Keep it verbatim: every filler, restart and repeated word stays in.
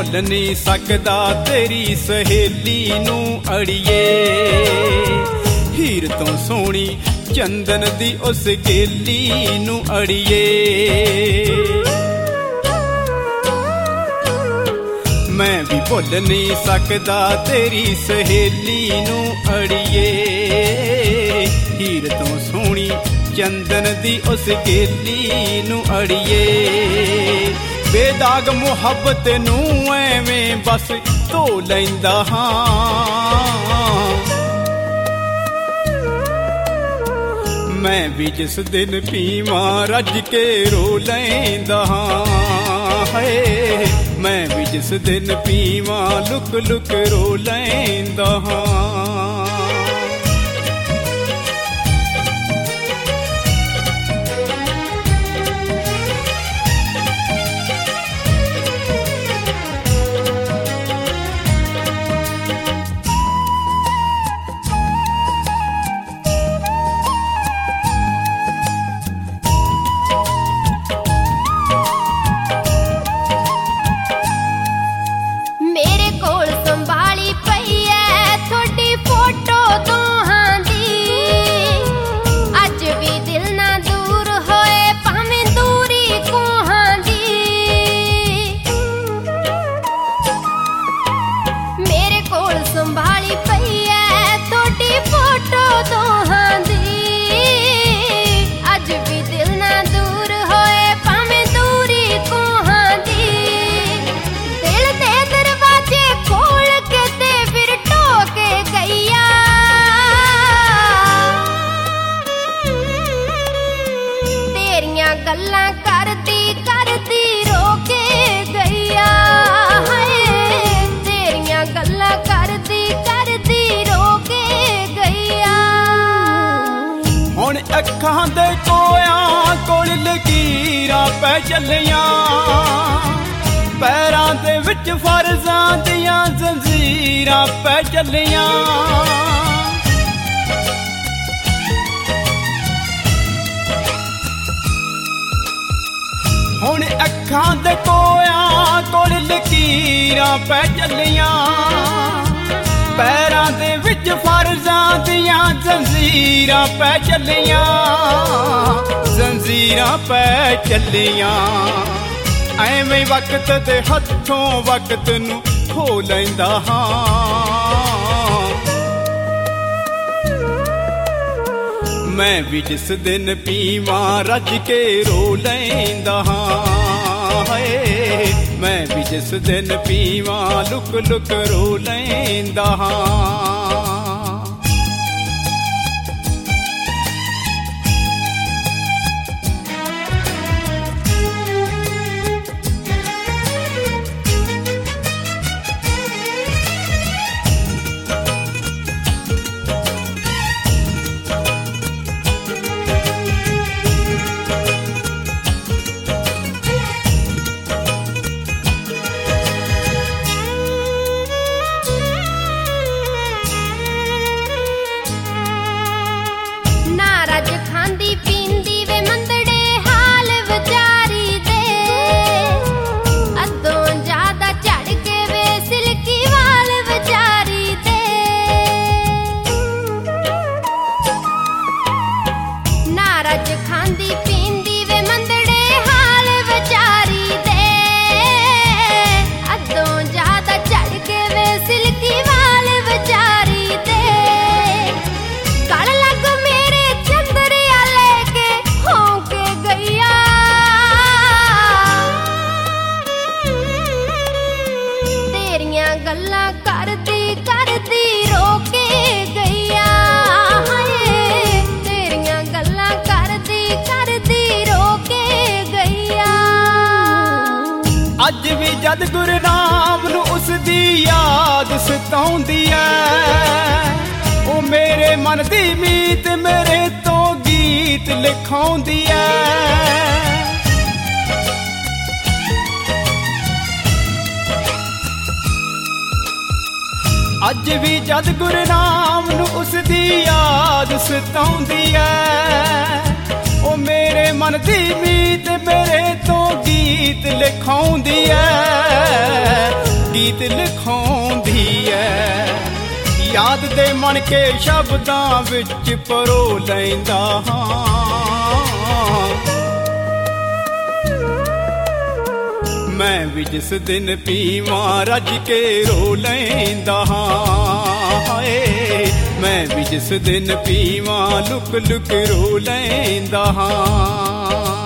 भुल नहीं सकदा तेरी सहेली नू अड़िए। हीर तो सोहनी चंदन दी उस गेली नू अड़िए। मैं भी भुल नहीं सकदा तेरी सहेली नू अड़िए। हीर तो सोहनी चंदन दी उस गेली नू अड़िए। बेदाग मुहब्बत नू एवें बस धो लैंदा हां। मैं भी जिस दिन पीवां रज के रो लैंदा हां। मैं भी जिस दिन पीवां लुक लुक रो लैंदा हां। गल्लां करदी करदी रोके गईया। तेरियां गल्लां करदी करदी रोके गईया। हुण अखां दे कोयां कोल लकीरां पै चलियां। पैरां दे विच फर्जां दियां जंजीरां पै चलियां। हुण अखां दे कोयां कोल लकीरां पै चलियां। पैरां दे विच फर्जां दियां जंजीरां पै चलियां। जंजीरां पै चलियां। एवें वक्त दे हत्थों वक्त नू खो लैंदा हां। मैं भी जिस दिन पीवां रज के रो लैंदा हां। मैं भी जिस दिन पीवां लुक लुक रो लैंदा हां। गल्लां करदी करदी रोके गईया। तेरियां गल्लां करदी करदी रोके गईया। अज भी जद गुरनाम नू उसदी याद सताउंदी ऐ। ओ मेरे मन दी मीत मेरे तो गीत लिखाउंदी ऐ। अज भी जद गुरनाम नू उसदी याद सताउंदी ऐ। ओ मेरे मन दी मीत मेरे तो गीत लिखाउंदी ऐ। ਗੀਤ ਲਿਖਾਉਂਦੀ ਐ। ਯਾਦ ਦੇ ਮਨ ਕੇ ਸ਼ਬਦਾਂ ਵਿੱਚ ਪਰੋ ਲੈਂਦਾ ਹਾਂ। ਮੈਂ ਵੀ ਜਿਸ ਦਿਨ ਪੀਵਾਂ ਰੱਜ ਕੇ ਰੋ ਲੈਂਦਾ ਹਾਂ। ਹਾਏ ਮੈਂ ਵੀ ਜਿਸ ਦਿਨ ਪੀਵਾਂ ਲੁਕ ਲੁਕ ਰੋ ਲੈਂਦਾ ਹਾਂ।